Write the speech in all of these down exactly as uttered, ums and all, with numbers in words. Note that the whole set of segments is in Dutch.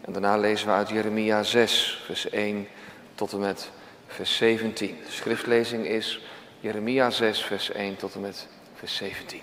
En daarna lezen we uit Jeremia zes, vers één tot en met vers zeventien. De schriftlezing is Jeremia zes, vers één tot en met vers zeventien.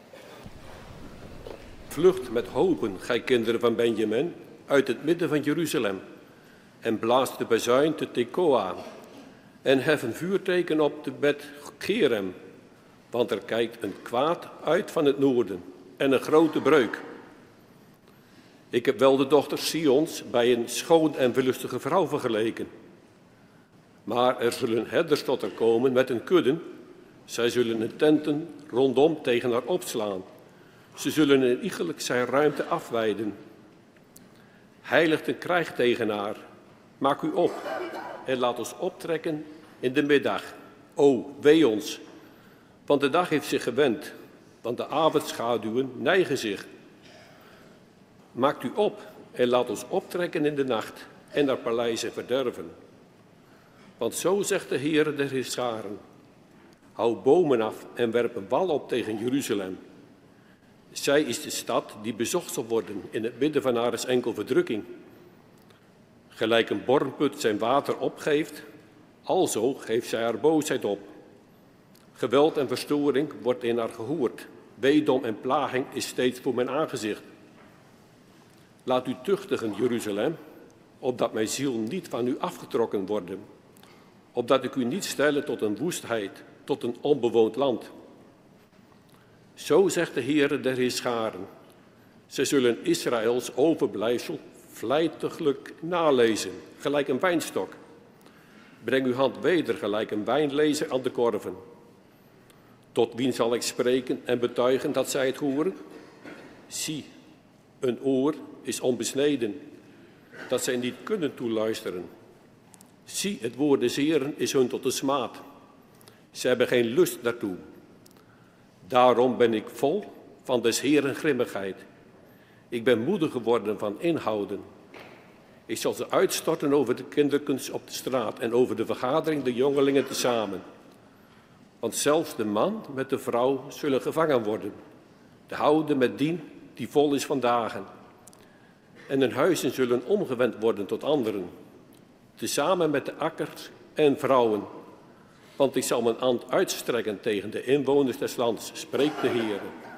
Vlucht met hopen, gij kinderen van Benjamin, uit het midden van Jeruzalem. En blaast de bazuin te Tekoa. En hef een vuurteken op de Bet Gerem. Want er kijkt een kwaad uit van het noorden en een grote breuk. Ik heb wel de dochter Sions bij een schoon en verlustige vrouw vergeleken. Maar er zullen herders tot haar komen met een kudde. Zij zullen de tenten rondom tegen haar opslaan. Ze zullen in iegelijk zijn ruimte afweiden. Heiligt een krijg tegen haar. Maak u op en laat ons optrekken in de middag. O, wee ons, want de dag heeft zich gewend, want de avondschaduwen neigen zich. Maakt u op en laat ons optrekken in de nacht en haar paleizen verderven. Want zo zegt de Heere der Heerscharen: hou bomen af en werp een wal op tegen Jeruzalem. Zij is de stad die bezocht zal worden in het midden van haar is enkel verdrukking. Gelijk een bornput zijn water opgeeft, alzo geeft zij haar boosheid op. Geweld en verstoring wordt in haar gehoord. Weedom en plaging is steeds voor mijn aangezicht. Laat u tuchtigen, Jeruzalem, opdat mijn ziel niet van u afgetrokken worden. Opdat ik u niet stelle tot een woestheid, tot een onbewoond land. Zo zegt de Heere der Heerscharen. Zij zullen Israëls overblijfsel vlijtiglijk nalezen, gelijk een wijnstok. Breng uw hand weder gelijk een wijnlezer aan de korven. Tot wien zal ik spreken en betuigen dat zij het horen? Zie, een oor is onbesneden, dat zij niet kunnen toeluisteren. Zie, het woord des Heeren is hun tot de smaad. Zij hebben geen lust daartoe. Daarom ben ik vol van des Heeren grimmigheid. Ik ben moedig geworden van inhouden. Ik zal ze uitstorten over de kinderkens op de straat en over de vergadering de jongelingen tezamen. Want zelfs de man met de vrouw zullen gevangen worden. De houden met dien die vol is van dagen. En hun huizen zullen omgewend worden tot anderen. Tezamen met de akkers en vrouwen. Want ik zal mijn hand uitstrekken tegen de inwoners des lands, spreekt de Heer.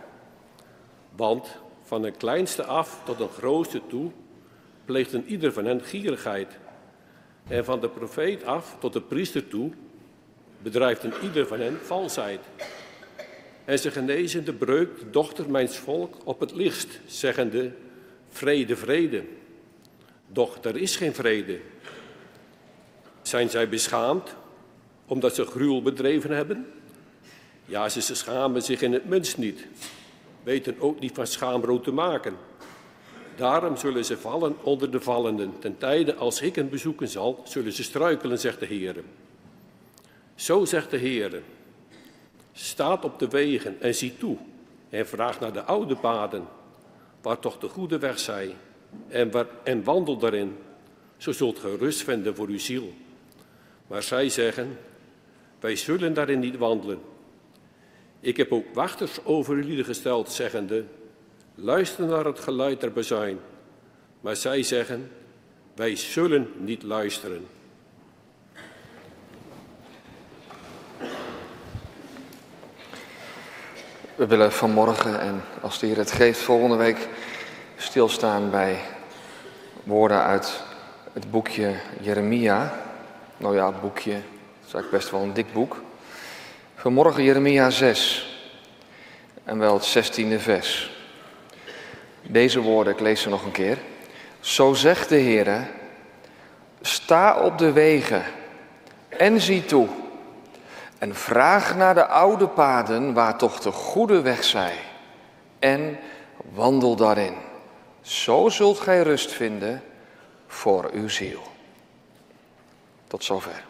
Want van een kleinste af tot een grootste toe pleegt een ieder van hen gierigheid. En van de profeet af tot de priester toe bedrijft een ieder van hen valsheid. En ze genezen de breuk, de dochter mijns volk, op het licht, zeggende: vrede, vrede. Doch er is geen vrede. Zijn zij beschaamd omdat ze gruwel bedreven hebben? Ja, ze schamen zich in het minst niet, weten ook niet van schaamrood te maken. Daarom zullen ze vallen onder de vallenden. Ten tijde als ik hen bezoeken zal, zullen ze struikelen, zegt de Heer. Zo zegt de Heer: staat op de wegen en zie toe en vraag naar de oude paden, waar toch de goede weg zij, en, waar, en wandel daarin. Zo zult ge rust vinden voor uw ziel. Maar zij zeggen: wij zullen daarin niet wandelen. Ik heb ook wachters over jullie gesteld, zeggende: luister naar het geluid der bazuin. Maar zij zeggen: wij zullen niet luisteren. We willen vanmorgen en als de Heer het geeft volgende week stilstaan bij woorden uit het boekje Jeremia. Nou ja, het boekje, het is eigenlijk best wel een dik boek. Vanmorgen Jeremia zes en wel het zestiende vers. Deze woorden, ik lees ze nog een keer. Zo zegt de Heer: sta op de wegen en zie toe. En vraag naar de oude paden waar toch de goede weg zij. En wandel daarin. Zo zult gij rust vinden voor uw ziel. Tot zover.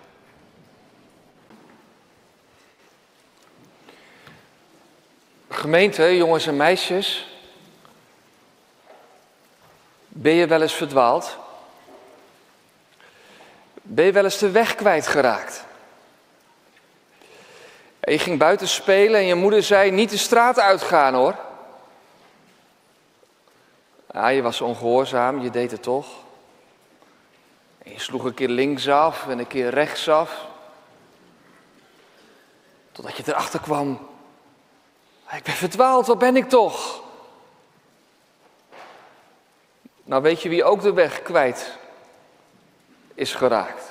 Gemeente, jongens en meisjes. Ben je wel eens verdwaald? Ben je wel eens de weg kwijtgeraakt? Je ging buiten spelen en je moeder zei: niet de straat uitgaan hoor. Ja, je was ongehoorzaam, je deed het toch. En je sloeg een keer linksaf en een keer rechtsaf. Totdat je erachter kwam. Ik ben verdwaald, wat ben ik toch? Nou, weet je wie ook de weg kwijt is geraakt?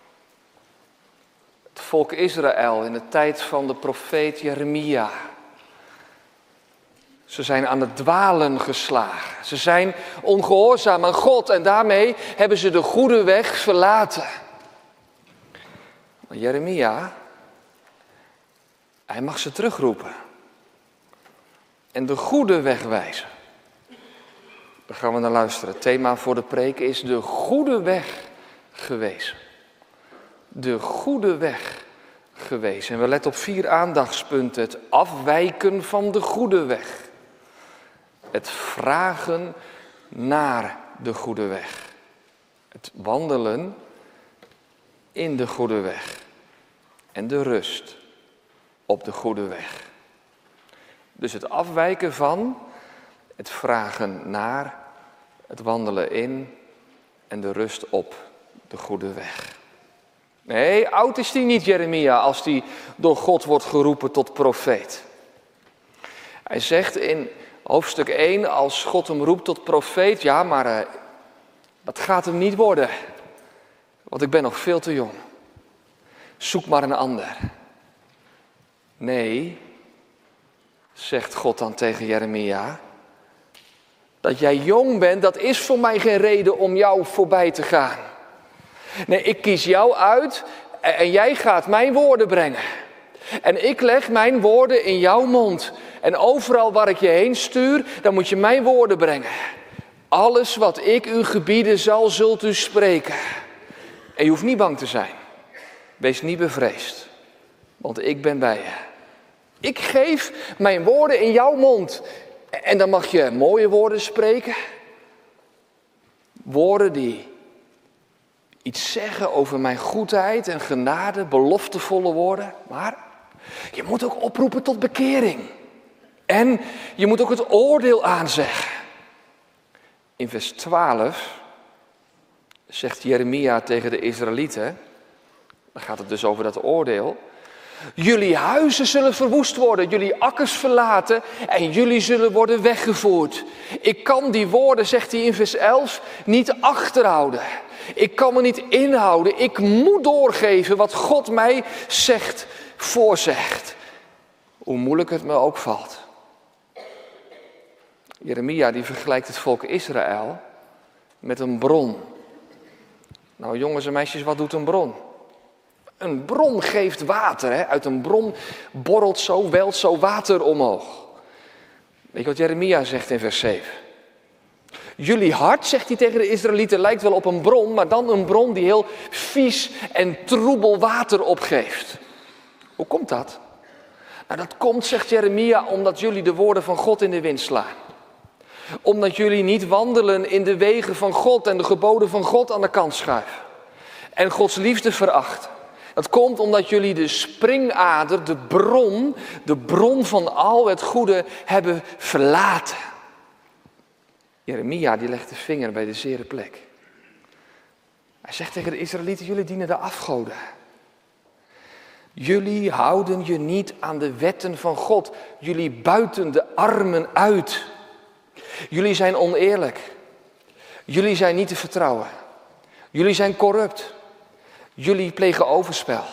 Het volk Israël in de tijd van de profeet Jeremia. Ze zijn aan het dwalen geslagen. Ze zijn ongehoorzaam aan God en daarmee hebben ze de goede weg verlaten. Maar Jeremia, hij mag ze terugroepen. En de goede weg wijzen. Daar gaan we naar luisteren. Het thema voor de preek is de goede weg gewezen. De goede weg gewezen. En we letten op vier aandachtspunten. Het afwijken van de goede weg. Het vragen naar de goede weg. Het wandelen in de goede weg. En de rust op de goede weg. Dus het afwijken van, het vragen naar, het wandelen in en de rust op de goede weg. Nee, oud is die niet, Jeremia, als die door God wordt geroepen tot profeet. Hij zegt in hoofdstuk één, als God hem roept tot profeet, ja, maar uh, dat gaat hem niet worden. Want ik ben nog veel te jong. Zoek maar een ander. Nee, zegt God dan tegen Jeremia, dat jij jong bent, dat is voor mij geen reden om jou voorbij te gaan. Nee, ik kies jou uit en jij gaat mijn woorden brengen. En ik leg mijn woorden in jouw mond. En overal waar ik je heen stuur, dan moet je mijn woorden brengen. Alles wat ik u gebieden zal, zult u spreken. En je hoeft niet bang te zijn. Wees niet bevreesd, want ik ben bij je. Ik geef mijn woorden in jouw mond. En dan mag je mooie woorden spreken. Woorden die iets zeggen over mijn goedheid en genade, beloftevolle woorden. Maar je moet ook oproepen tot bekering. En je moet ook het oordeel aanzeggen. In vers twaalf zegt Jeremia tegen de Israëlieten, dan gaat het dus over dat oordeel. Jullie huizen zullen verwoest worden, jullie akkers verlaten en jullie zullen worden weggevoerd. Ik kan die woorden, zegt hij in vers elf, niet achterhouden. Ik kan me niet inhouden. Ik moet doorgeven wat God mij zegt, voorzegt. Hoe moeilijk het me ook valt. Jeremia die vergelijkt het volk Israël met een bron. Nou jongens en meisjes, wat doet een bron? Een bron geeft water. Hè? Uit een bron borrelt zo, welt zo water omhoog. Weet je wat Jeremia zegt in vers zeven? Jullie hart, zegt hij tegen de Israëlieten, lijkt wel op een bron, maar dan een bron die heel vies en troebel water opgeeft. Hoe komt dat? Nou, dat komt, zegt Jeremia, omdat jullie de woorden van God in de wind slaan. Omdat jullie niet wandelen in de wegen van God en de geboden van God aan de kant schuiven. En Gods liefde verachten. Dat komt omdat jullie de springader, de bron, de bron van al het goede hebben verlaten. Jeremia die legt de vinger bij de zere plek. Hij zegt tegen de Israëlieten, jullie dienen de afgoden. Jullie houden je niet aan de wetten van God. Jullie buiten de armen uit. Jullie zijn oneerlijk. Jullie zijn niet te vertrouwen. Jullie zijn corrupt. Jullie plegen overspel.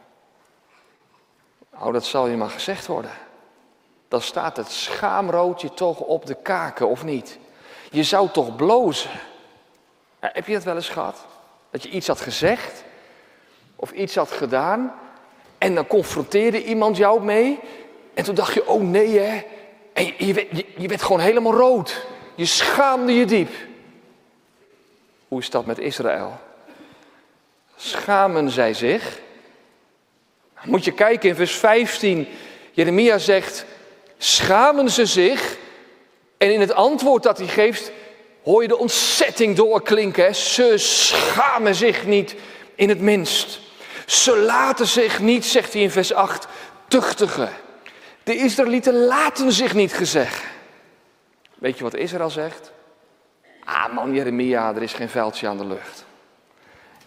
Nou, dat zal je maar gezegd worden. Dan staat het schaamroodje toch op de kaken, of niet? Je zou toch blozen? Ja, heb je dat wel eens gehad? Dat je iets had gezegd of iets had gedaan en dan confronteerde iemand jou mee en toen dacht je, oh nee hè, en je, je, je, je werd gewoon helemaal rood. Je schaamde je diep. Hoe is dat met Israël? Schamen zij zich? Moet je kijken in vers vijftien. Jeremia zegt, schamen ze zich? En in het antwoord dat hij geeft, hoor je de ontzetting doorklinken. Hè? Ze schamen zich niet in het minst. Ze laten zich niet, zegt hij in vers acht, tuchtigen. De Israëlieten laten zich niet gezeggen. Weet je wat Israël zegt? Ah man, Jeremia, er is geen vuiltje aan de lucht.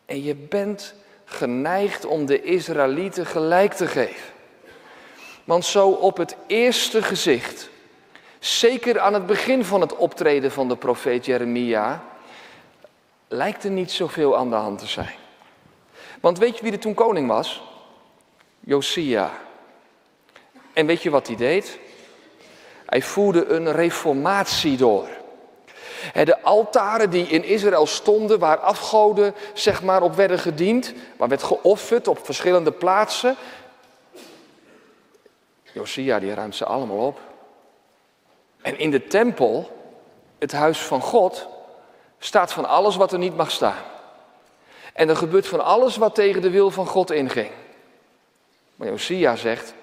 En je bent geneigd om de Israëlieten gelijk te geven. Want zo op het eerste gezicht, zeker aan het begin van het optreden van de profeet Jeremia, lijkt er niet zoveel aan de hand te zijn. Want weet je wie er toen koning was? Josia. En weet je wat hij deed? Hij voerde een reformatie door. De altaren die in Israël stonden, waar afgoden zeg maar op werden gediend, waar werd geofferd op verschillende plaatsen. Josia die ruimt ze allemaal op. En in de tempel, het huis van God, staat van alles wat er niet mag staan. En er gebeurt van alles wat tegen de wil van God inging. Maar Josia zegt,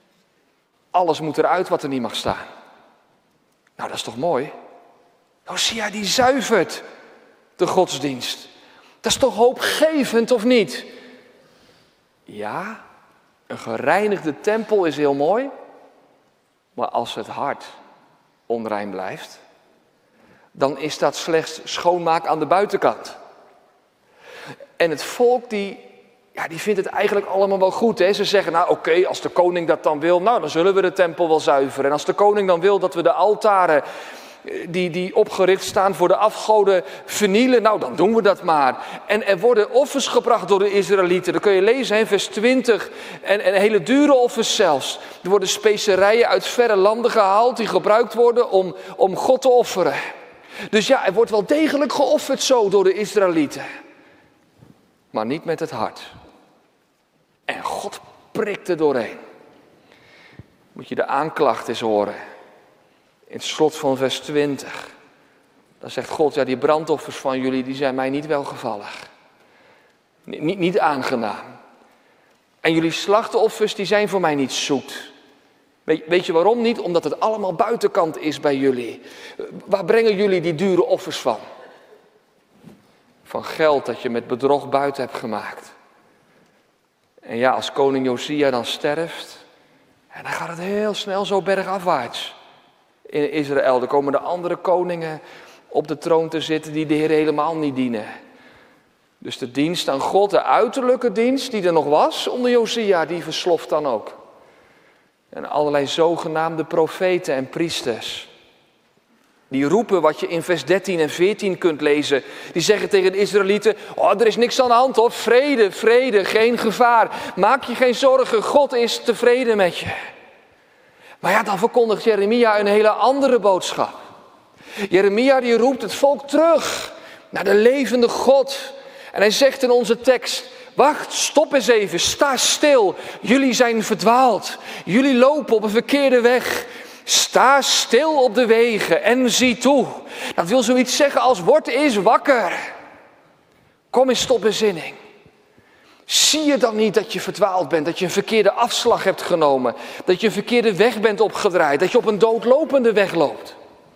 alles moet eruit wat er niet mag staan. Nou, dat is toch mooi? Josia die zuivert de godsdienst. Dat is toch hoopgevend of niet? Ja, een gereinigde tempel is heel mooi. Maar als het hart onrein blijft, dan is dat slechts schoonmaak aan de buitenkant. En het volk die, ja, die vindt het eigenlijk allemaal wel goed. Hè? Ze zeggen, nou oké, okay, als de koning dat dan wil, nou dan zullen we de tempel wel zuiveren. En als de koning dan wil dat we de altaren die, die opgericht staan voor de afgoden vernielen, nou dan doen we dat maar. En er worden offers gebracht door de Israëlieten. Dat kun je lezen in vers twintig. En, en hele dure offers zelfs. Er worden specerijen uit verre landen gehaald die gebruikt worden om, om God te offeren. Dus ja, er wordt wel degelijk geofferd zo door de Israëlieten. Maar niet met het hart. En God prikt er doorheen. Moet je de aanklacht eens horen. In het slot van vers twintig. Dan zegt God, ja die brandoffers van jullie, die zijn mij niet welgevallig. Niet, niet, niet aangenaam. En jullie slachtoffers, die zijn voor mij niet zoet. Weet, weet je waarom niet? Omdat het allemaal buitenkant is bij jullie. Waar brengen jullie die dure offers van? Van geld dat je met bedrog buiten hebt gemaakt. En ja, als koning Josia dan sterft, en dan gaat het heel snel zo bergafwaarts. In Israël, er komen de andere koningen op de troon te zitten die de Heer helemaal niet dienen. Dus de dienst aan God, de uiterlijke dienst die er nog was onder Josia, die versloft dan ook. En allerlei zogenaamde profeten en priesters. Die roepen wat je in vers dertien en veertien kunt lezen. Die zeggen tegen de Israëlieten, oh, er is niks aan de hand hoor, vrede, vrede, geen gevaar. Maak je geen zorgen, God is tevreden met je. Maar ja, dan verkondigt Jeremia een hele andere boodschap. Jeremia die roept het volk terug naar de levende God. En hij zegt in onze tekst, wacht, stop eens even, sta stil. Jullie zijn verdwaald, jullie lopen op een verkeerde weg. Sta stil op de wegen en zie toe. Dat wil zoiets zeggen als word eens wakker. Kom eens tot bezinning. Zie je dan niet dat je verdwaald bent, dat je een verkeerde afslag hebt genomen, dat je een verkeerde weg bent opgedraaid, dat je op een doodlopende weg loopt?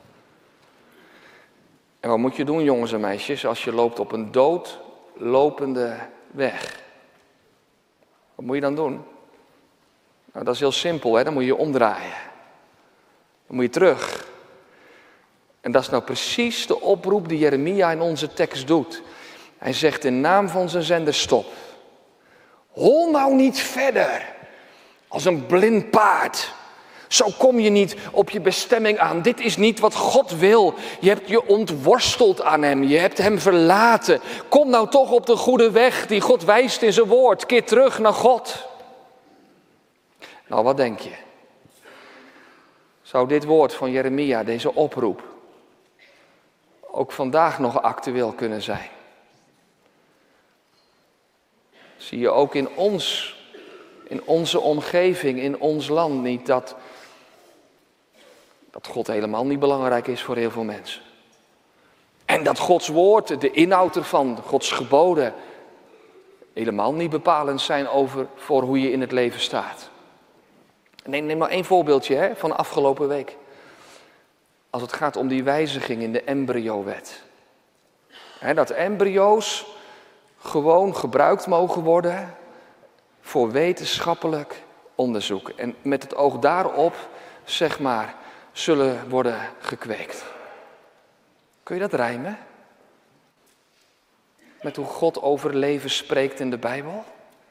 En wat moet je doen, jongens en meisjes, als je loopt op een doodlopende weg? Wat moet je dan doen? Nou, dat is heel simpel, hè? Dan moet je je omdraaien. Dan moet je terug. En dat is nou precies de oproep die Jeremia in onze tekst doet. Hij zegt in naam van zijn zender stop. Hol nou niet verder als een blind paard. Zo kom je niet op je bestemming aan. Dit is niet wat God wil. Je hebt je ontworsteld aan hem. Je hebt hem verlaten. Kom nou toch op de goede weg die God wijst in zijn woord. Keer terug naar God. Nou, wat denk je? Zou dit woord van Jeremia, deze oproep, ook vandaag nog actueel kunnen zijn? Zie je ook in ons, in onze omgeving, in ons land niet dat, dat God helemaal niet belangrijk is voor heel veel mensen? En dat Gods woord, de inhoud ervan, Gods geboden, helemaal niet bepalend zijn over voor hoe je in het leven staat. Neem, neem nou één voorbeeldje hè, van de afgelopen week. Als het gaat om die wijziging in de embryowet. Hè, dat embryo's gewoon gebruikt mogen worden voor wetenschappelijk onderzoek. En met het oog daarop, zeg maar, zullen worden gekweekt. Kun je dat rijmen? met hoe God over leven spreekt in de Bijbel?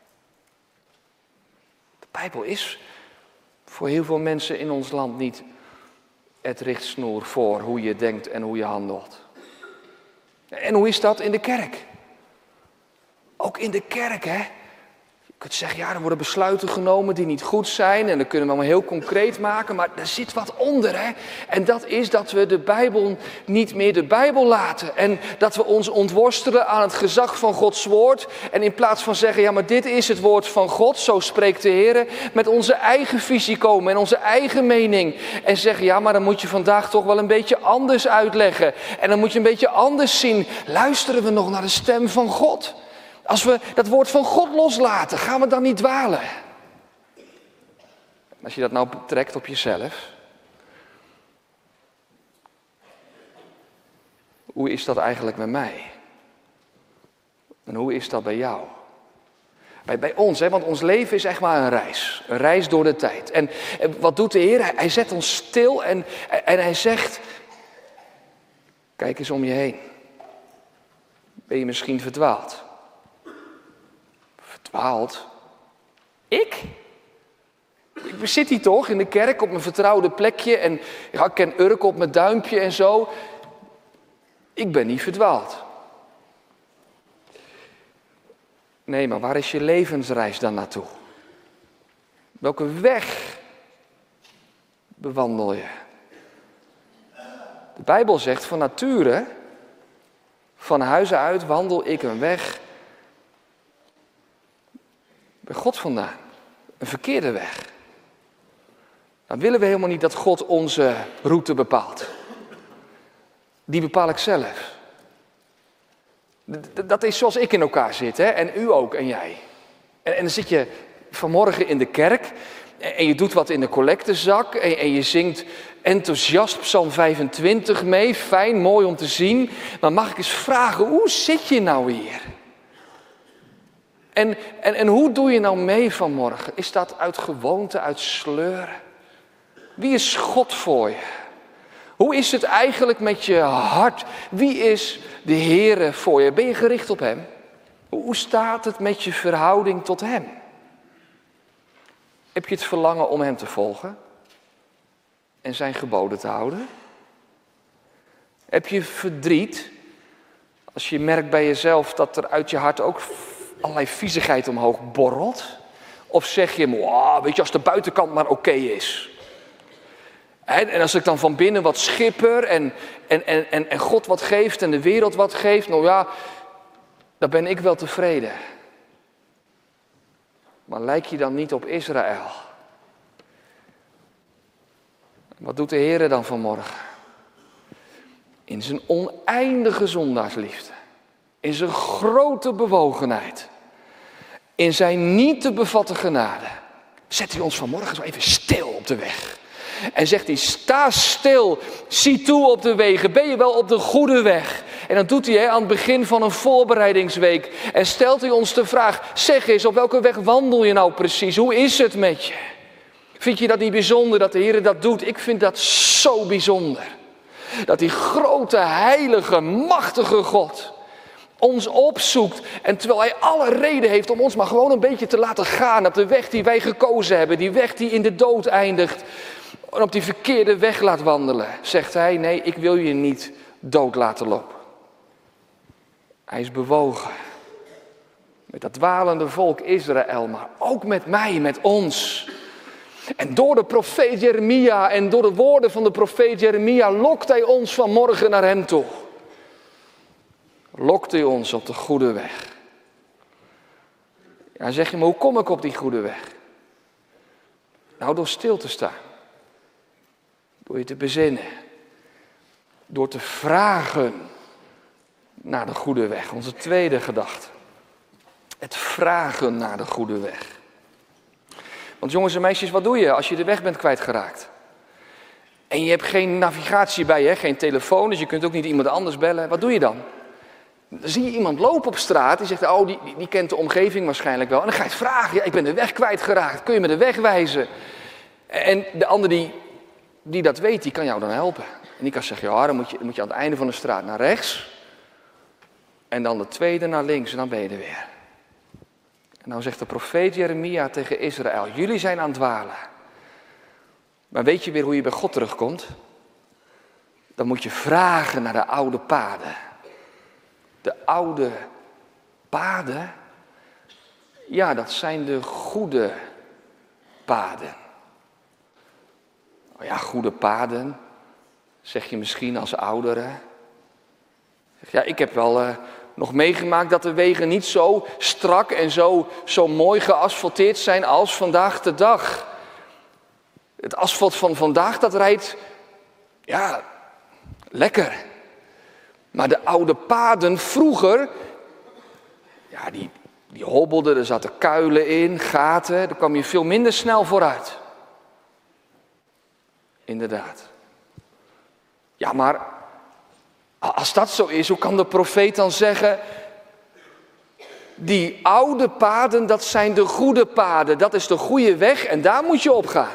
De Bijbel is voor heel veel mensen in ons land niet het richtsnoer voor hoe je denkt en hoe je handelt. En hoe is dat in de kerk? Ook in de kerk, hè? Je kunt zeggen, ja, er worden besluiten genomen die niet goed zijn. En dat kunnen we allemaal heel concreet maken. Maar er zit wat onder, hè? En dat is dat we de Bijbel niet meer de Bijbel laten. En dat we ons ontworstelen aan het gezag van Gods woord. En in plaats van zeggen, ja, maar dit is het woord van God. Zo spreekt de Heer. Met onze eigen visie komen en onze eigen mening. En zeggen, ja, maar dan moet je vandaag toch wel een beetje anders uitleggen. En dan moet je een beetje anders zien. Luisteren we nog naar de stem van God? Als we dat woord van God loslaten, gaan we dan niet dwalen? Als je dat nou betrekt op jezelf. Hoe is dat eigenlijk met mij? En hoe is dat bij jou? Bij, bij ons, hè? Want ons leven is echt maar een reis. Een reis door de tijd. En, en wat doet de Heer? Hij, hij zet ons stil en, en hij zegt, kijk eens om je heen. Ben je misschien verdwaald? Verdwaald? Ik? Ik zit hier toch in de kerk op mijn vertrouwde plekje en ja, ik ken Urk op mijn duimpje en zo. Ik ben niet verdwaald. Nee, maar waar is je levensreis dan naartoe? Welke weg bewandel je? De Bijbel zegt van nature, van huize uit wandel ik een weg bij God vandaan. Een verkeerde weg. Dan willen we helemaal niet dat God onze route bepaalt. Die bepaal ik zelf. Dat is zoals ik in elkaar zit, hè? En u ook en jij. En, en dan zit je vanmorgen in de kerk en je doet wat in de collectezak en, en je zingt enthousiast Psalm vijfentwintig mee. Fijn, mooi om te zien. Maar mag ik eens vragen, hoe zit je nou hier? En, en, en hoe doe je nou mee vanmorgen? Is dat uit gewoonte, uit sleur? Wie is God voor je? Hoe is het eigenlijk met je hart? Wie is de Heere voor je? Ben je gericht op Hem? Hoe staat het met je verhouding tot Hem? Heb je het verlangen om Hem te volgen? En Zijn geboden te houden? Heb je verdriet als je merkt bij jezelf dat er uit je hart ook allerlei viezigheid omhoog borrelt? Of zeg je, wow, weet je, als de buitenkant maar oké is. En als ik dan van binnen wat schipper en, en, en, en God wat geeft en de wereld wat geeft, nou ja, dan ben ik wel tevreden. Maar lijk je dan niet op Israël? Wat doet de Heer dan vanmorgen? In zijn oneindige zondaarsliefde. In zijn grote bewogenheid. In zijn niet te bevatten genade. Zet hij ons vanmorgen zo even stil op de weg. En zegt hij, sta stil, zie toe op de wegen, ben je wel op de goede weg? En dan doet hij hè, aan het begin van een voorbereidingsweek. En stelt hij ons de vraag, zeg eens, op welke weg wandel je nou precies? Hoe is het met je? Vind je dat niet bijzonder dat de Heer dat doet? Ik vind dat zo bijzonder. Dat die grote, heilige, machtige God ons opzoekt. En terwijl hij alle reden heeft om ons maar gewoon een beetje te laten gaan op de weg die wij gekozen hebben. Die weg die in de dood eindigt. En op die verkeerde weg laat wandelen. Zegt hij, nee, ik wil je niet dood laten lopen. Hij is bewogen. Met dat dwalende volk Israël, maar ook met mij, met ons. En door de profeet Jeremia en door de woorden van de profeet Jeremia lokt hij ons vanmorgen naar hem toe. Lokt hij ons op de goede weg. Ja, dan zeg je, maar hoe kom ik op die goede weg? Nou, door stil te staan. Door je te bezinnen. Door te vragen naar de goede weg. Onze tweede gedachte. Het vragen naar de goede weg. Want jongens en meisjes, wat doe je als je de weg bent kwijtgeraakt? En je hebt geen navigatie bij je, geen telefoon, dus je kunt ook niet iemand anders bellen. Wat doe je dan? Dan zie je iemand lopen op straat, die zegt, oh, die, die, die kent de omgeving waarschijnlijk wel. En dan ga je het vragen, ja, ik ben de weg kwijtgeraakt, kun je me de weg wijzen? En de ander die, die dat weet, die kan jou dan helpen. En die kan zeggen, ja, dan moet je, dan moet je aan het einde van de straat naar rechts. En dan de tweede naar links en dan ben je er weer. En nou zegt de profeet Jeremia tegen Israël, jullie zijn aan het dwalen. Maar weet je weer hoe je bij God terugkomt? Dan moet je vragen naar de oude paden. De oude paden, ja, dat zijn de goede paden. Oh ja, goede paden, zeg je misschien als oudere. Ja, ik heb wel uh, nog meegemaakt dat de wegen niet zo strak en zo, zo mooi geasfalteerd zijn als vandaag de dag. Het asfalt van vandaag, dat rijdt, ja, lekker. Maar de oude paden vroeger, ja, die, die hobbelden, er zaten kuilen in, gaten, daar kwam je veel minder snel vooruit. Inderdaad. Ja, maar als dat zo is, hoe kan de profeet dan zeggen, die oude paden, dat zijn de goede paden, dat is de goede weg en daar moet je op gaan.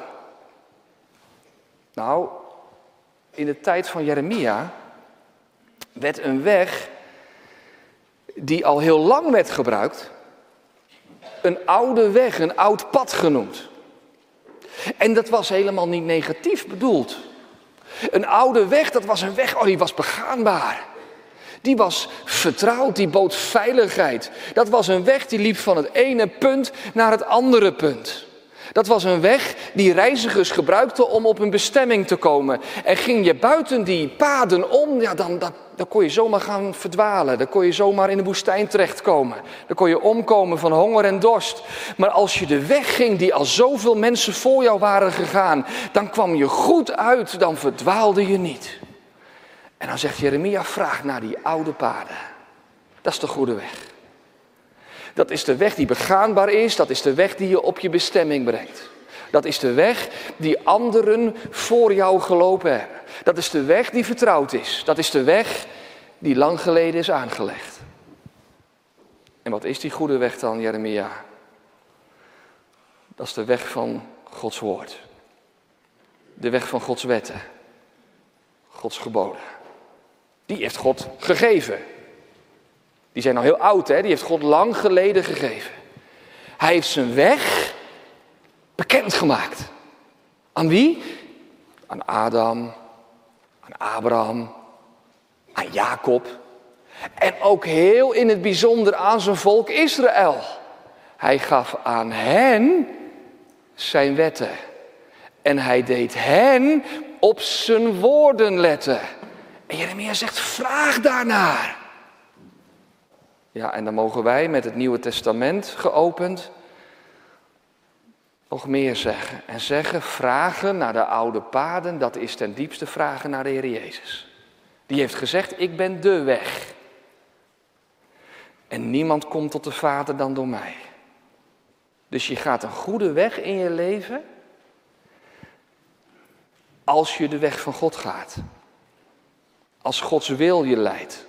Nou, in de tijd van Jeremia werd een weg die al heel lang werd gebruikt, een oude weg, een oud pad genoemd. En dat was helemaal niet negatief bedoeld. Een oude weg, dat was een weg, oh die was begaanbaar. Die was vertrouwd, die bood veiligheid. Dat was een weg die liep van het ene punt naar het andere punt. Dat was een weg die reizigers gebruikten om op hun bestemming te komen. En ging je buiten die paden om, ja, dan, dan, dan kon je zomaar gaan verdwalen. Dan kon je zomaar in de woestijn terechtkomen. Dan kon je omkomen van honger en dorst. Maar als je de weg ging die al zoveel mensen voor jou waren gegaan, dan kwam je goed uit, dan verdwaalde je niet. En dan zegt Jeremia, vraag naar die oude paden. Dat is de goede weg. Dat is de weg die begaanbaar is, dat is de weg die je op je bestemming brengt. Dat is de weg die anderen voor jou gelopen hebben. Dat is de weg die vertrouwd is. Dat is de weg die lang geleden is aangelegd. En wat is die goede weg dan, Jeremia? Dat is de weg van Gods woord. De weg van Gods wetten. Gods geboden. Die heeft God gegeven. Die zijn al heel oud, hè? Die heeft God lang geleden gegeven. Hij heeft zijn weg bekendgemaakt. Aan wie? Aan Adam, aan Abraham, aan Jacob. En ook heel in het bijzonder aan zijn volk Israël. Hij gaf aan hen zijn wetten. En hij deed hen op zijn woorden letten. En Jeremia zegt, vraag daarnaar. Ja, en dan mogen wij met het Nieuwe Testament geopend nog meer zeggen. En zeggen, vragen naar de oude paden, dat is ten diepste vragen naar de Heer Jezus. Die heeft gezegd, ik ben de weg. En niemand komt tot de Vader dan door mij. Dus je gaat een goede weg in je leven als je de weg van God gaat. Als Gods wil je leidt.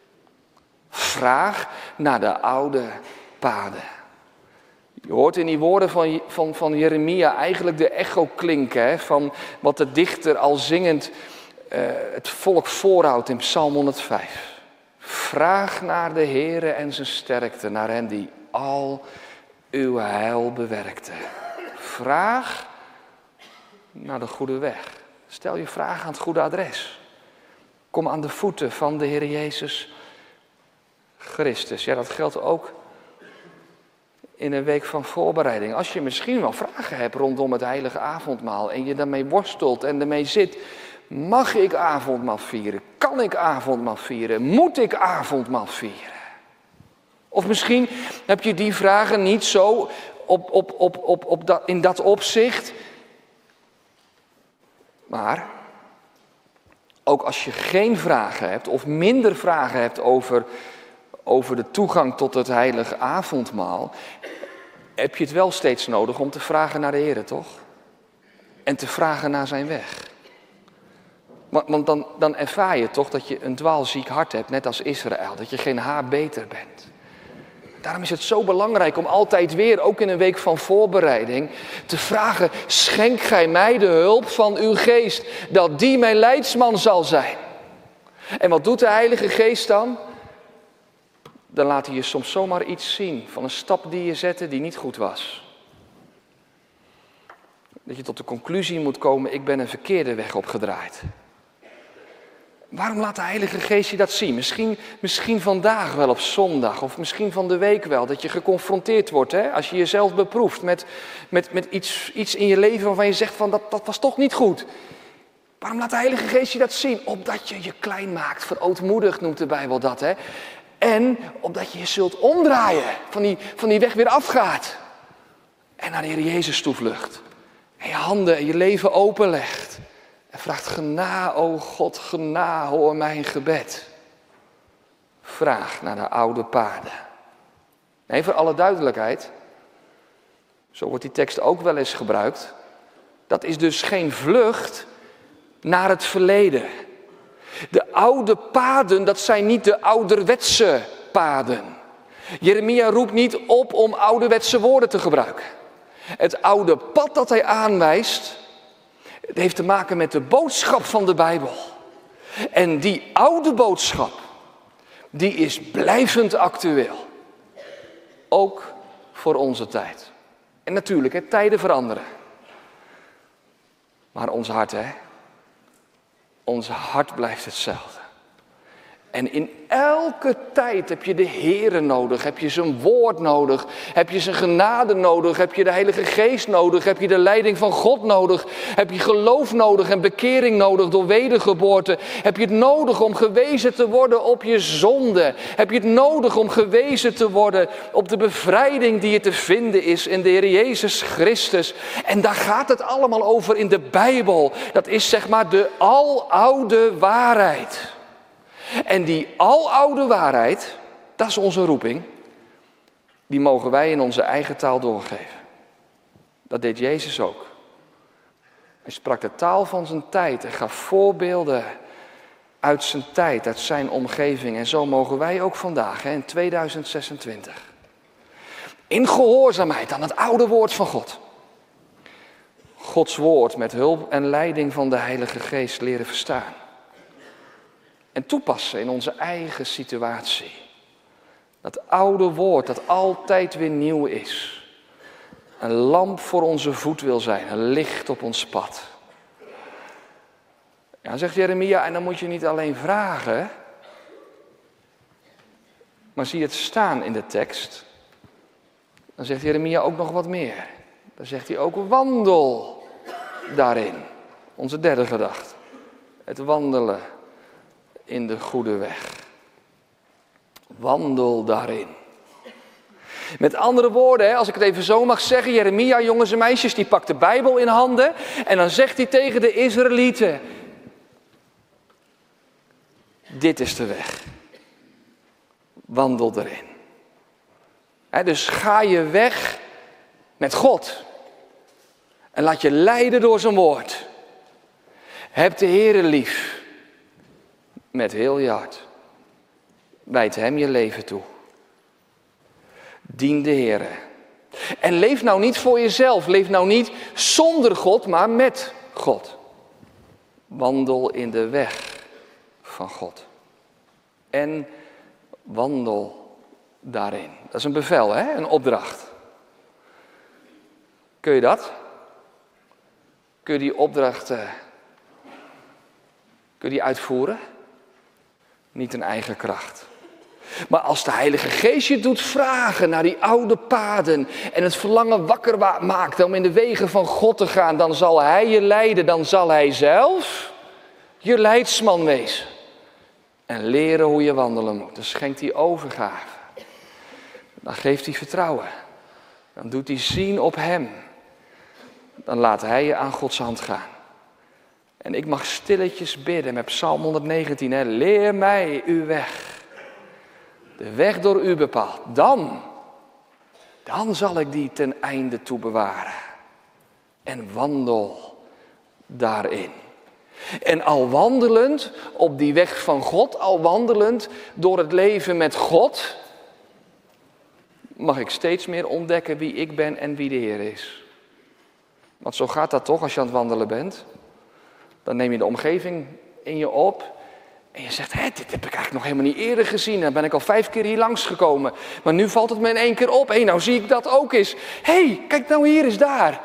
Vraag naar de oude paden. Je hoort in die woorden van, van, van Jeremia eigenlijk de echo klinken, hè, van wat de dichter al zingend uh, het volk voorhoudt in Psalm honderdvijf. Vraag naar de Heere en zijn sterkte, naar hen die al uw heil bewerkten. Vraag naar de goede weg. Stel je vraag aan het goede adres. Kom aan de voeten van de Heer Jezus Christus. Ja, dat geldt ook in een week van voorbereiding. Als je misschien wel vragen hebt rondom het heilige avondmaal en je daarmee worstelt en ermee zit. Mag ik avondmaal vieren? Kan ik avondmaal vieren? Moet ik avondmaal vieren? Of misschien heb je die vragen niet zo op, op, op, op, op dat, in dat opzicht. Maar ook als je geen vragen hebt of minder vragen hebt over, over de toegang tot het heilige avondmaal, heb je het wel steeds nodig om te vragen naar de Heer, toch? En te vragen naar zijn weg. Want, want dan, dan ervaar je toch dat je een dwaalziek hart hebt, net als Israël. Dat je geen haar beter bent. Daarom is het zo belangrijk om altijd weer, ook in een week van voorbereiding, te vragen: schenk gij mij de hulp van uw geest, dat die mijn leidsman zal zijn. En wat doet de Heilige Geest dan? dan laat hij je soms zomaar iets zien van een stap die je zette die niet goed was. Dat je tot de conclusie moet komen, ik ben een verkeerde weg opgedraaid. Waarom laat de Heilige Geest je dat zien? Misschien, misschien vandaag wel op zondag of misschien van de week wel. Dat je geconfronteerd wordt, hè? Als je jezelf beproeft met, met, met iets, iets in je leven waarvan je zegt van dat, dat was toch niet goed. Waarom laat de Heilige Geest je dat zien? Opdat je je klein maakt, verootmoedigd noemt de Bijbel dat. Hè? En opdat je je zult omdraaien, van die, van die weg weer afgaat. En naar de Heer Jezus toe vlucht. En je handen en je leven openlegt. En vraagt, gena, o God, gena, hoor mijn gebed. Vraag naar de oude paden. Nee, voor alle duidelijkheid. Zo wordt die tekst ook wel eens gebruikt. Dat is dus geen vlucht naar het verleden. De oude paden, dat zijn niet de ouderwetse paden. Jeremia roept niet op om ouderwetse woorden te gebruiken. Het oude pad dat hij aanwijst, het heeft te maken met de boodschap van de Bijbel. En die oude boodschap, die is blijvend actueel. Ook voor onze tijd. En natuurlijk, hè, tijden veranderen. Maar ons hart, hè? Ons hart blijft hetzelfde. En in elke tijd heb je de Here nodig, heb je zijn woord nodig, heb je zijn genade nodig, heb je de Heilige Geest nodig, heb je de leiding van God nodig, heb je geloof nodig en bekering nodig door wedergeboorte, heb je het nodig om gewezen te worden op je zonde, heb je het nodig om gewezen te worden op de bevrijding die je te vinden is in de Heer Jezus Christus. En daar gaat het allemaal over in de Bijbel. Dat is zeg maar de aloude waarheid. En die aloude waarheid, dat is onze roeping, die mogen wij in onze eigen taal doorgeven. Dat deed Jezus ook. Hij sprak de taal van zijn tijd en gaf voorbeelden uit zijn tijd, uit zijn omgeving. En zo mogen wij ook vandaag, hè, in tweeduizend zesentwintig, in gehoorzaamheid aan het oude woord van God, Gods woord met hulp en leiding van de Heilige Geest leren verstaan. En toepassen in onze eigen situatie. Dat oude woord dat altijd weer nieuw is. Een lamp voor onze voet wil zijn, een licht op ons pad. Ja, zegt Jeremia, en dan moet je niet alleen vragen, maar zie het staan in de tekst. Dan zegt Jeremia ook nog wat meer. Dan zegt hij ook wandel daarin. Onze derde gedachte. Het wandelen in de goede weg. Wandel daarin. Met andere woorden, als ik het even zo mag zeggen, Jeremia, jongens en meisjes, die pakt de Bijbel in handen en dan zegt hij tegen de Israëlieten: dit is de weg. Wandel erin. He, dus ga je weg met God. En laat je leiden door zijn woord. Heb de Heere lief. Met heel je hart. Wijd hem je leven toe. Dien de Heere. En leef nou niet voor jezelf. Leef nou niet zonder God, maar met God. Wandel in de weg van God. En wandel daarin. Dat is een bevel, hè? Een opdracht. Kun je dat? Kun je die opdracht uh, kun je die uitvoeren? Niet in eigen kracht. Maar als de Heilige Geest je doet vragen naar die oude paden en het verlangen wakker maakt om in de wegen van God te gaan, dan zal Hij je leiden, dan zal Hij zelf je leidsman wezen. En leren hoe je wandelen moet. Dan schenkt Hij overgave. Dan geeft Hij vertrouwen. Dan doet Hij zien op Hem. Dan laat Hij je aan Gods hand gaan. En ik mag stilletjes bidden met Psalm honderdnegentien. Hè. Leer mij uw weg. De weg door u bepaald. Dan, dan zal ik die ten einde toe bewaren. En wandel daarin. En al wandelend op die weg van God, al wandelend door het leven met God, mag ik steeds meer ontdekken wie ik ben en wie de Heer is. Want zo gaat dat toch als je aan het wandelen bent. Dan neem je de omgeving in je op En je zegt, hé, dit heb ik eigenlijk nog helemaal niet eerder gezien. Dan ben ik al vijf keer hier langsgekomen. Maar nu valt het me in één keer op. Hé, nou zie ik dat ook eens. Hé, kijk nou hier eens daar.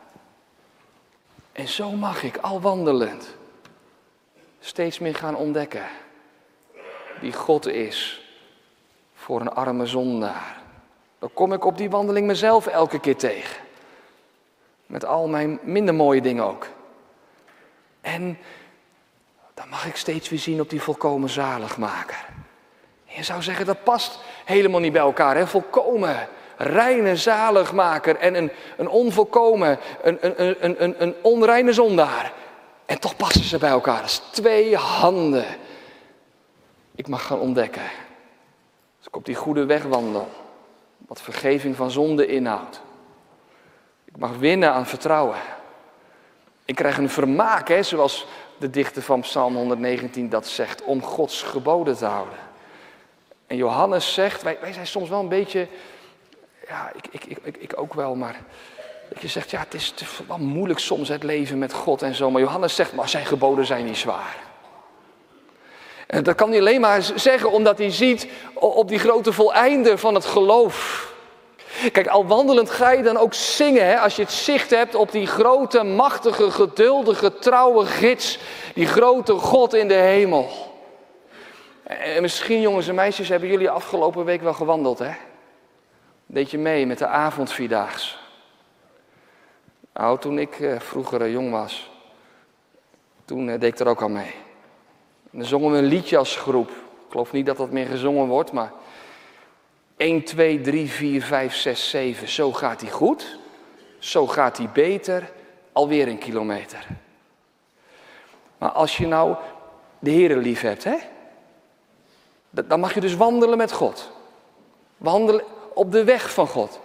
En zo mag ik, al wandelend, steeds meer gaan ontdekken wie God is voor een arme zondaar. Dan kom ik op die wandeling mezelf elke keer tegen. Met al mijn minder mooie dingen ook. En dan mag ik steeds weer zien op die volkomen zaligmaker. Je zou zeggen, dat past helemaal niet bij elkaar. Hè? Volkomen, reine zaligmaker en een, een onvolkomen, een, een, een, een, een onreine zondaar. En toch passen ze bij elkaar. Dat is twee handen. Ik mag gaan ontdekken. Als ik op die goede weg wandel. Wat vergeving van zonde inhoudt. Ik mag winnen aan vertrouwen. Ik krijg een vermaak, hè, zoals de dichter van Psalm honderdnegentien dat zegt, om Gods geboden te houden. En Johannes zegt, wij, wij zijn soms wel een beetje, ja, ik, ik, ik, ik, ik ook wel, maar je zegt, ja, het is, het is wel moeilijk soms het leven met God en zo. Maar Johannes zegt, maar zijn geboden zijn niet zwaar. En dat kan hij alleen maar zeggen omdat hij ziet op die grote voleinde van het geloof. Kijk, al wandelend ga je dan ook zingen, hè, als je het zicht hebt op die grote, machtige, geduldige, trouwe gids. Die grote God in de hemel. En misschien, jongens en meisjes, hebben jullie afgelopen week wel gewandeld, hè? Deed je mee met de avondvierdaagse? Nou, toen ik uh, vroeger uh, jong was, toen uh, deed ik er ook al mee. En dan zongen we een liedje als groep. Ik geloof niet dat dat meer gezongen wordt, maar één, twee, drie, vier, vijf, zes, zeven. Zo gaat hij goed. Zo gaat hij beter. Alweer een kilometer. Maar als je nou de Heere lief hebt, hè? Dan mag je dus wandelen met God. Wandelen op de weg van God.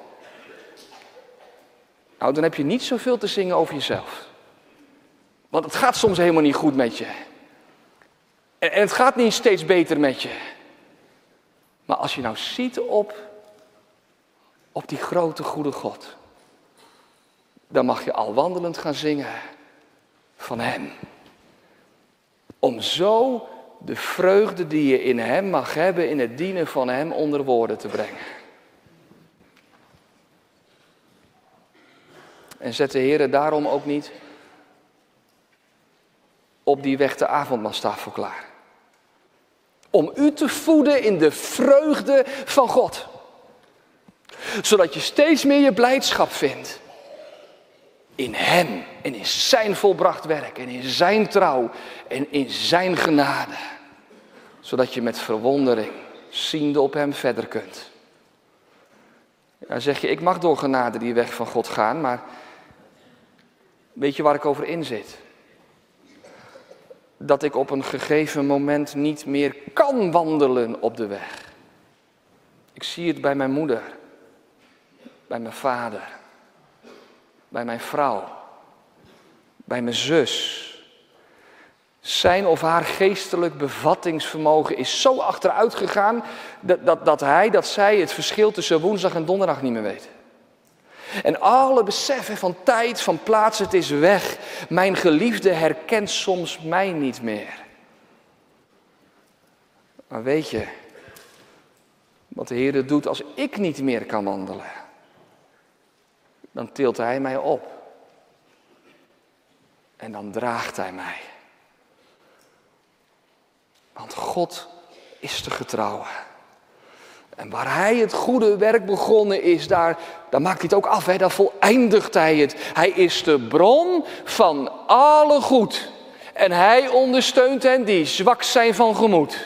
Nou, dan heb je niet zoveel te zingen over jezelf. Want het gaat soms helemaal niet goed met je. En, en het gaat niet steeds beter met je. Maar als je nou ziet op, op die grote goede God. Dan mag je al wandelend gaan zingen van Hem. Om zo de vreugde die je in Hem mag hebben, in het dienen van Hem onder woorden te brengen. En zet de Heer daarom ook niet op die weg de avondmaaltafel klaar. Om u te voeden in de vreugde van God. Zodat je steeds meer je blijdschap vindt. In Hem en in Zijn volbracht werk en in Zijn trouw en in Zijn genade. Zodat je met verwondering ziende op Hem verder kunt. Ja, zeg je, ik mag door genade die weg van God gaan, maar weet je waar ik over in zit? Dat ik op een gegeven moment niet meer kan wandelen op de weg. Ik zie het bij mijn moeder, bij mijn vader, bij mijn vrouw, bij mijn zus. Zijn of haar geestelijk bevattingsvermogen is zo achteruit gegaan dat, dat, dat hij, dat zij het verschil tussen woensdag en donderdag niet meer weet. En alle beseffen van tijd, van plaats, het is weg. Mijn geliefde herkent soms mij niet meer. Maar weet je, wat de Heer doet als ik niet meer kan wandelen, dan tilt Hij mij op. En dan draagt Hij mij. Want God is te getrouwen. En waar Hij het goede werk begonnen is, daar, daar maakt Hij het ook af. Hè? Daar voleindigt Hij het. Hij is de bron van alle goed. En Hij ondersteunt hen die zwak zijn van gemoed.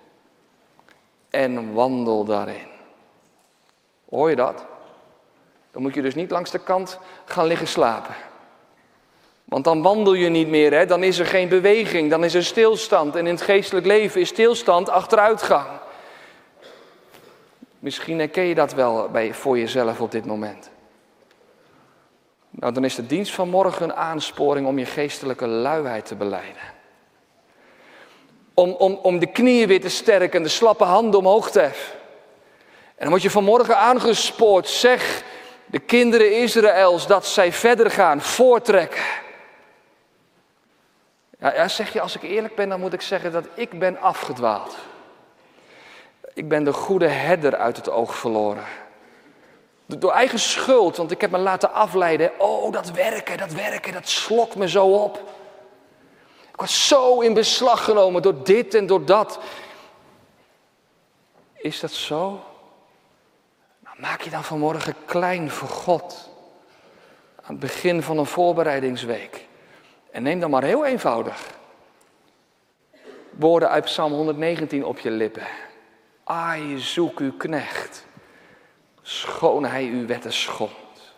En wandel daarin. Hoor je dat? Dan moet je dus niet langs de kant gaan liggen slapen. Want dan wandel je niet meer, hè? Dan is er geen beweging, dan is er stilstand. En in het geestelijk leven is stilstand achteruitgang. Misschien herken je dat wel bij, voor jezelf op dit moment. Nou, dan is de dienst van morgen een aansporing om je geestelijke luiheid te belijden. Om, om, om de knieën weer te sterken en de slappe handen omhoog te heffen. En dan word je vanmorgen aangespoord. Zeg de kinderen Israëls dat zij verder gaan, voortrekken. Ja, ja, zeg je, als ik eerlijk ben, dan moet ik zeggen dat ik ben afgedwaald. Ik ben de goede herder uit het oog verloren. Door eigen schuld, want ik heb me laten afleiden. Oh, dat werken, dat werken, dat slokt me zo op. Ik was zo in beslag genomen door dit en door dat. Is dat zo? Nou, maak je dan vanmorgen klein voor God. Aan het begin van een voorbereidingsweek. En neem dan maar heel eenvoudig woorden uit Psalm honderdnegentien op je lippen. Ai, zoek uw knecht, schoon hij uw wetten schond.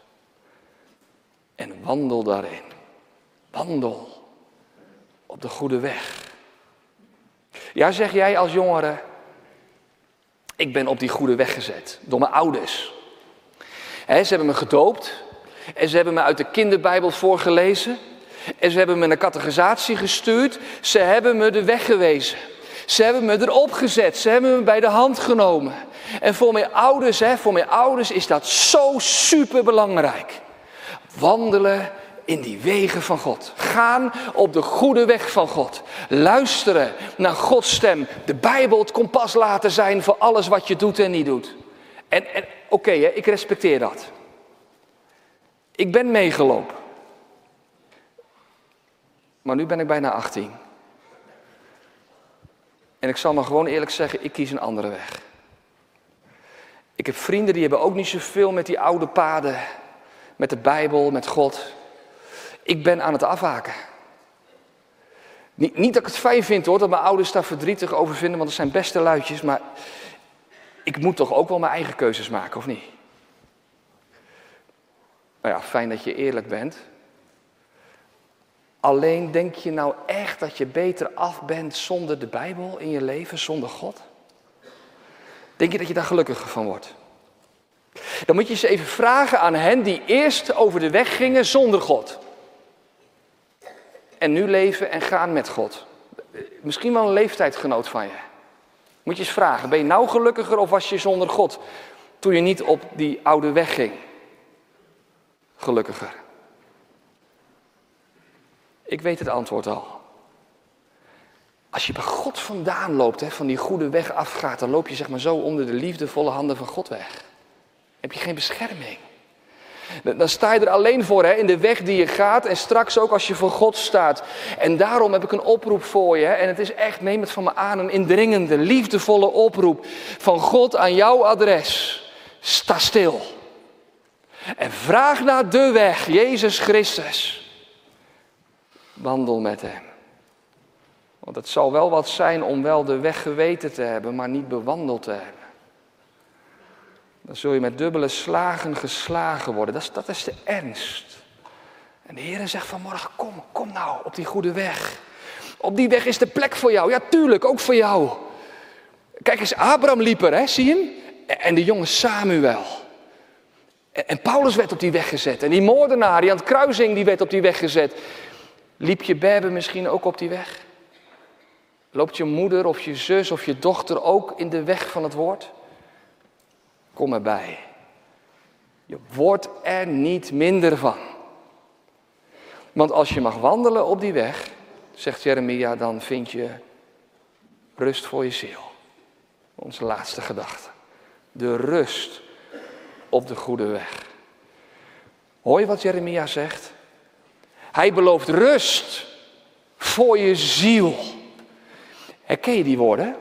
En wandel daarin. Wandel op de goede weg. Ja, zeg jij als jongere, ik ben op die goede weg gezet door mijn ouders. He, ze hebben me gedoopt en ze hebben me uit de kinderbijbel voorgelezen. En ze hebben me een catechisatie gestuurd. Ze hebben me de weg gewezen. Ze hebben me erop gezet. Ze hebben me bij de hand genomen. En voor mijn ouders, hè, voor mijn ouders is dat zo superbelangrijk. Wandelen in die wegen van God. Gaan op de goede weg van God. Luisteren naar Gods stem. De Bijbel het kompas laten zijn voor alles wat je doet en niet doet. En, en oké, okay, ik respecteer dat. Ik ben meegelopen. Maar nu ben ik bijna achttien. En ik zal maar gewoon eerlijk zeggen, ik kies een andere weg. Ik heb vrienden die hebben ook niet zoveel met die oude paden. Met de Bijbel, met God. Ik ben aan het afhaken. Niet, niet dat ik het fijn vind hoor, dat mijn ouders daar verdrietig over vinden, want het zijn beste luidjes. Maar ik moet toch ook wel mijn eigen keuzes maken, of niet? Nou ja, fijn dat je eerlijk bent. Alleen denk je nou echt dat je beter af bent zonder de Bijbel in je leven, zonder God? Denk je dat je daar gelukkiger van wordt? Dan moet je eens even vragen aan hen die eerst over de weg gingen zonder God. En nu leven en gaan met God. Misschien wel een leeftijdgenoot van je. Moet je eens vragen, ben je nou gelukkiger of was je zonder God toen je niet op die oude weg ging? Gelukkiger. Ik weet het antwoord al. Als je bij God vandaan loopt, hè, van die goede weg afgaat, dan loop je zeg maar zo onder de liefdevolle handen van God weg. Heb je geen bescherming. Dan sta je er alleen voor, hè, in de weg die je gaat en straks ook als je voor God staat. En daarom heb ik een oproep voor je. Hè, en het is echt, neem het van me aan, een indringende, liefdevolle oproep van God aan jouw adres. Sta stil. En vraag naar de weg, Jezus Christus. Wandel met hem. Want het zal wel wat zijn om wel de weg geweten te hebben, maar niet bewandeld te hebben. Dan zul je met dubbele slagen geslagen worden. Dat is, dat is de ernst. En de Heer zegt vanmorgen, kom, kom nou op die goede weg. Op die weg is de plek voor jou. Ja, tuurlijk, ook voor jou. Kijk eens, Abraham liep er, hè, zie je hem? En de jonge Samuel. En, en Paulus werd op die weg gezet. En die moordenaar die aan het kruis hing, die werd op die weg gezet. Liep je Berbe misschien ook op die weg? Loopt je moeder of je zus of je dochter ook in de weg van het woord? Kom erbij. Je wordt er niet minder van. Want als je mag wandelen op die weg, zegt Jeremia, dan vind je rust voor je ziel. Onze laatste gedachte. De rust op de goede weg. Hoor je wat Jeremia zegt? Hij belooft rust voor je ziel. Herken je die woorden?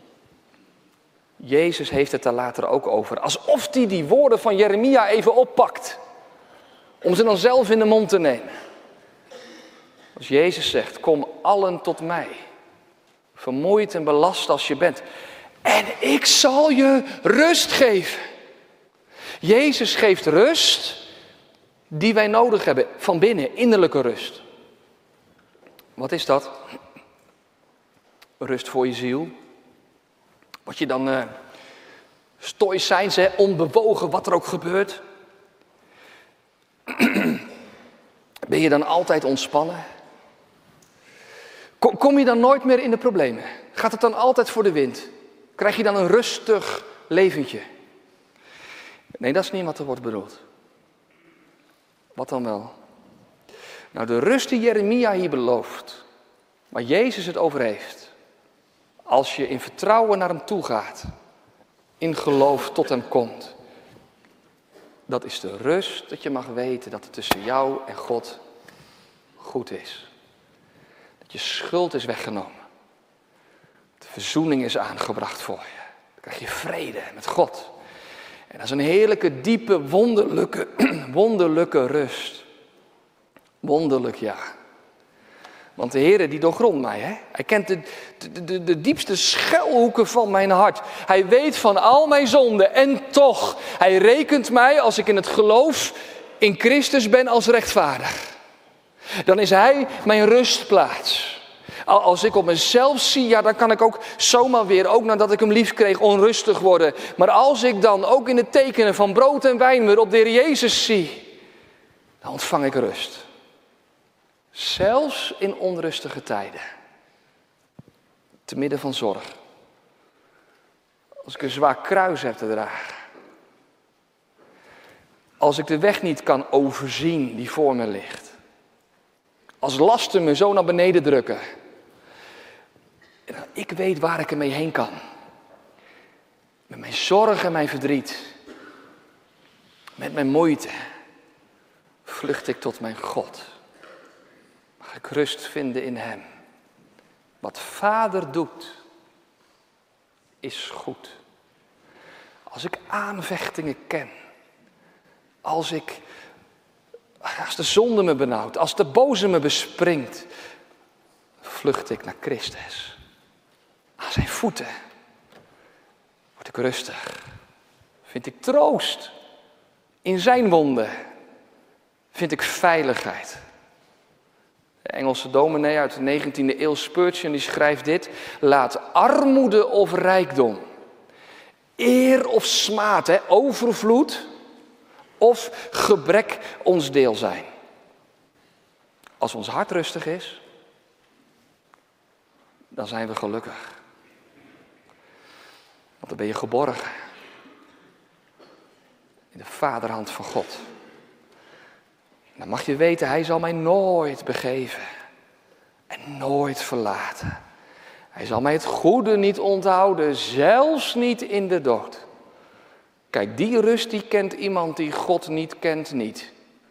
Jezus heeft het daar later ook over. Alsof hij die woorden van Jeremia even oppakt. Om ze dan zelf in de mond te nemen. Als Jezus zegt, kom allen tot mij. Vermoeid en belast als je bent. En ik zal je rust geven. Jezus geeft rust die wij nodig hebben. Van binnen, innerlijke rust. Wat is dat? Rust voor je ziel. Word je dan uh, stoïcijns, hè, onbewogen, wat er ook gebeurt? Ben je dan altijd ontspannen? Kom, kom je dan nooit meer in de problemen? Gaat het dan altijd voor de wind? Krijg je dan een rustig leventje? Nee, dat is niet wat er wordt bedoeld. Wat dan wel? Nou, de rust die Jeremia hier belooft, waar Jezus het over heeft. Als je in vertrouwen naar hem toe gaat, in geloof tot hem komt. Dat is de rust dat je mag weten dat het tussen jou en God goed is. Dat je schuld is weggenomen. De verzoening is aangebracht voor je. Dan krijg je vrede met God. En dat is een heerlijke, diepe, wonderlijke, wonderlijke rust. Wonderlijk, ja. Want de Heere die doorgrondt mij. Hè? Hij kent de, de, de, de diepste schuilhoeken van mijn hart. Hij weet van al mijn zonden. En toch, hij rekent mij als ik in het geloof in Christus ben als rechtvaardig. Dan is hij mijn rustplaats. Als ik op mezelf zie, ja, dan kan ik ook zomaar weer, ook nadat ik hem lief kreeg, onrustig worden. Maar als ik dan ook in de tekenen van brood en wijn weer op de Heer Jezus zie, dan ontvang ik rust. Zelfs in onrustige tijden. Te midden van zorg. Als ik een zwaar kruis heb te dragen. Als ik de weg niet kan overzien die voor me ligt. Als lasten me zo naar beneden drukken. Ik weet waar ik ermee heen kan. Met mijn zorg en mijn verdriet. Met mijn moeite. Vlucht ik tot mijn God. Mag ik rust vinden in hem. Wat Vader doet, is goed. Als ik aanvechtingen ken. Als ik, als de zonde me benauwt. Als de boze me bespringt. Vlucht ik naar Christus. Aan zijn voeten. Word ik rustig. Vind ik troost. In zijn wonden. Vind ik veiligheid. De Engelse dominee uit de negentiende eeuw, Spurgeon, die schrijft dit. Laat armoede of rijkdom, eer of smaad, hè, overvloed of gebrek ons deel zijn. Als ons hart rustig is, dan zijn we gelukkig. Want dan ben je geborgen. In de vaderhand van God. Dan mag je weten, hij zal mij nooit begeven. En nooit verlaten. Hij zal mij het goede niet onthouden, zelfs niet in de dood. Kijk, die rust die kent iemand die God niet kent niet.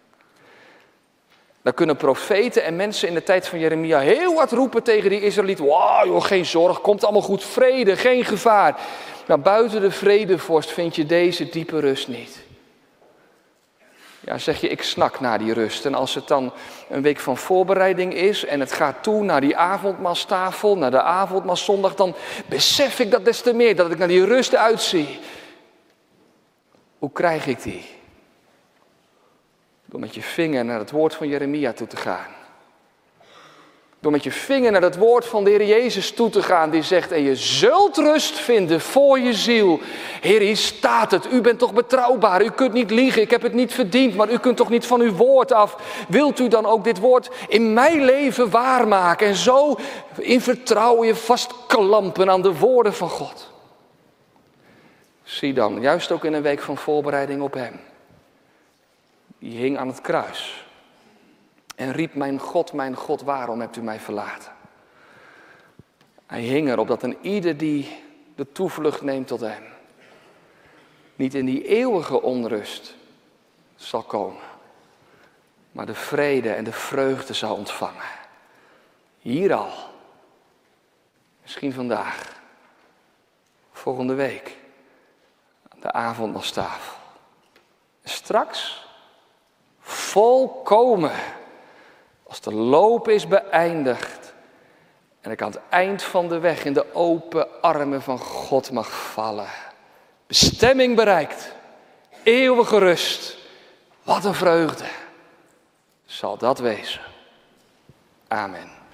Dan kunnen profeten en mensen in de tijd van Jeremia heel hard roepen tegen die Israëlieten. Wauw, joh, geen zorg, komt allemaal goed, vrede, geen gevaar. Maar buiten de vredevorst vind je deze diepe rust niet. Ja, zeg je, ik snak naar die rust. En als het dan een week van voorbereiding is en het gaat toe naar die avondmaalstafel, naar de avondmaalszondag, dan besef ik dat des te meer, dat ik naar die rust uitzie. Hoe krijg ik die? Door met je vinger naar het woord van Jeremia toe te gaan. Door met je vinger naar het woord van de Heer Jezus toe te gaan. Die zegt, en je zult rust vinden voor je ziel. Heer, hier staat het. U bent toch betrouwbaar. U kunt niet liegen. Ik heb het niet verdiend. Maar u kunt toch niet van uw woord af. Wilt u dan ook dit woord in mijn leven waarmaken? En zo in vertrouwen je vastklampen aan de woorden van God. Zie dan, juist ook in een week van voorbereiding op hem. Die hing aan het kruis. En riep, mijn God, mijn God, waarom hebt u mij verlaten? Hij hing erop dat een ieder die de toevlucht neemt tot hem, niet in die eeuwige onrust zal komen, maar de vrede en de vreugde zal ontvangen. Hier al. Misschien vandaag. Volgende week. Aan de avondmaalstafel. Straks volkomen. Als de loop is beëindigd en ik aan het eind van de weg in de open armen van God mag vallen. Bestemming bereikt. Eeuwige rust. Wat een vreugde. Zal dat wezen. Amen.